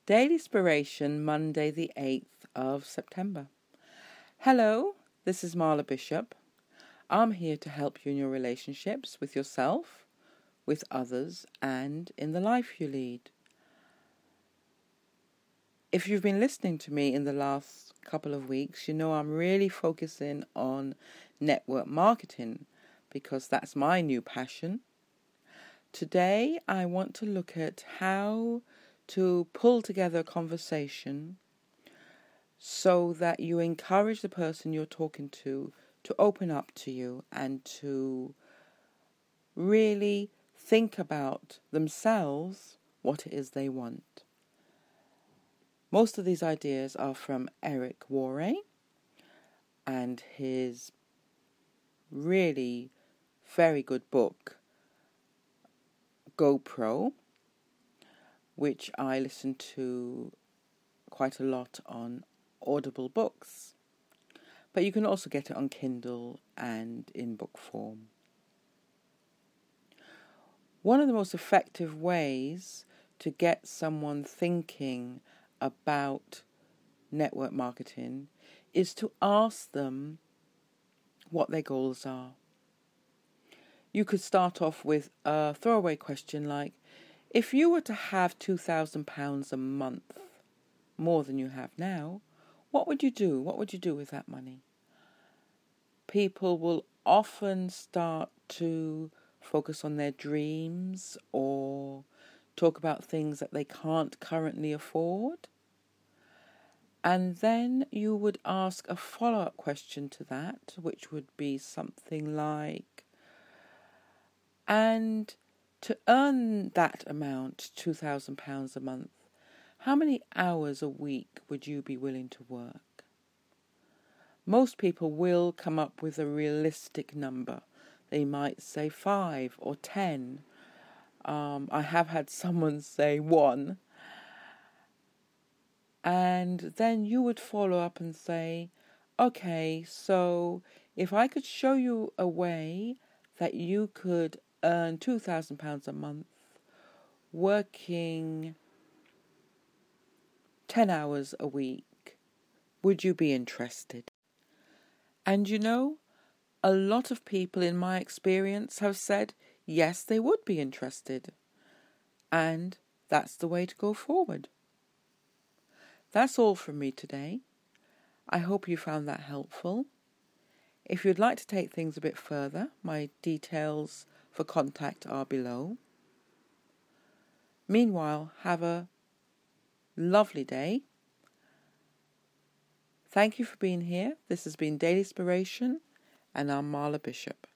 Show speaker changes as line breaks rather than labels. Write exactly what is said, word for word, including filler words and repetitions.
Daily Inspiration, Monday the eighth of September. Hello, this is Marla Bishop. I'm here to help you in your relationships with yourself, with others, and in the life you lead. If you've been listening to me in the last couple of weeks, you know I'm really focusing on network marketing because that's my new passion. Today, I want to look at how to pull together a conversation so that you encourage the person you're talking to to open up to you and to really think about themselves, what it is they want. Most of these ideas are from Eric Worre and his really very good book, GoPro, which I listen to quite a lot on Audible books. But you can also get it on Kindle and in book form. One of the most effective ways to get someone thinking about network marketing is to ask them what their goals are. You could start off with a throwaway question like, if you were to have two thousand pounds a month, more than you have now, what would you do? What would you do with that money? People will often start to focus on their dreams or talk about things that they can't currently afford. And then you would ask a follow-up question to that, which would be something like, and to earn that amount, two thousand pounds a month, how many hours a week would you be willing to work? Most people will come up with a realistic number. They might say five or ten. Um, I have had someone say one. And then you would follow up and say, okay, so if I could show you a way that you could earn two thousand pounds a month working ten hours a week, would you be interested? And you know, a lot of people in my experience have said, yes, they would be interested. And that's the way to go forward. That's all from me today. I hope you found that helpful. If you'd like to take things a bit further, my details for contact are below. Meanwhile, have a lovely day. Thank you for being here. This has been Daily Inspiration, and I'm Marla Bishop.